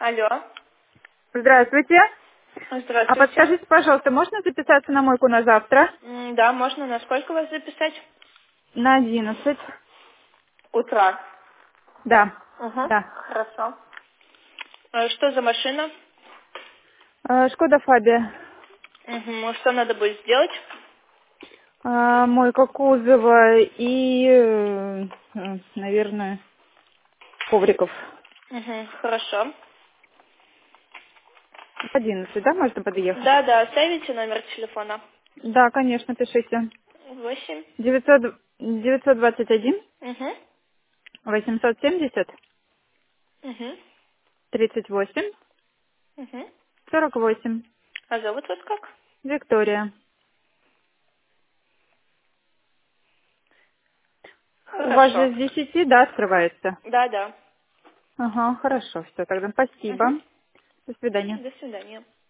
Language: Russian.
Алло. Здравствуйте. А Здравствуйте. подскажите, пожалуйста, можно записаться на мойку на завтра? Да, можно. На сколько вас записать? На 11. Утра. Да, Угу. да. Хорошо. Что за машина? Шкода Фабия. Угу. Что надо будет сделать? Мойка кузова и, наверное, ковриков. Угу. Хорошо. В 11, да, можно подъехать? Да, оставите номер телефона. Да, конечно, пишите. 8. 921 Угу. 870 Угу. 38 Угу. 48. А зовут вас как? Виктория. У вас Хорошо. же с 10, да, открывается? Да. Ага, хорошо, все, тогда спасибо. Угу. До свидания. До свидания.